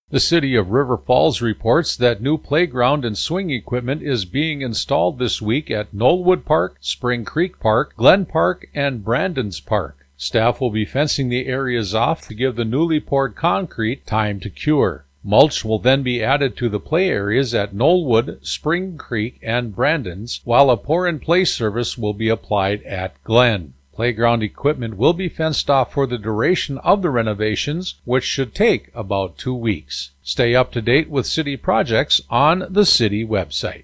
The City of River Falls reports that new playground and swing equipment is being installed this week at Knollwood Park, Spring Creek Park, Glen Park, and Brandon's Park. Staff will be fencing the areas off to give the newly poured concrete time to cure. Mulch will then be added to the play areas at Knollwood, Spring Creek, and Brandon's, while a pour-in-play service will be applied at Glen. Playground equipment will be fenced off for the duration of the renovations, which should take about 2 weeks. Stay up to date with city projects on the city website.